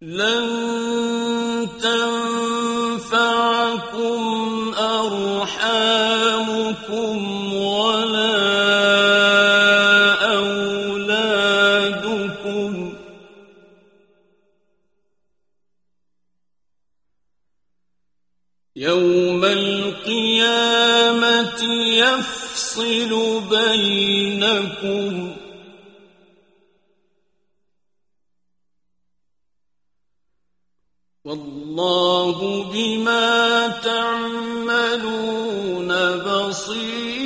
لن تنفعكم أرحامكم ولا أولادكم يوم القيامة يفصل بينكم والله بما تعملون بصير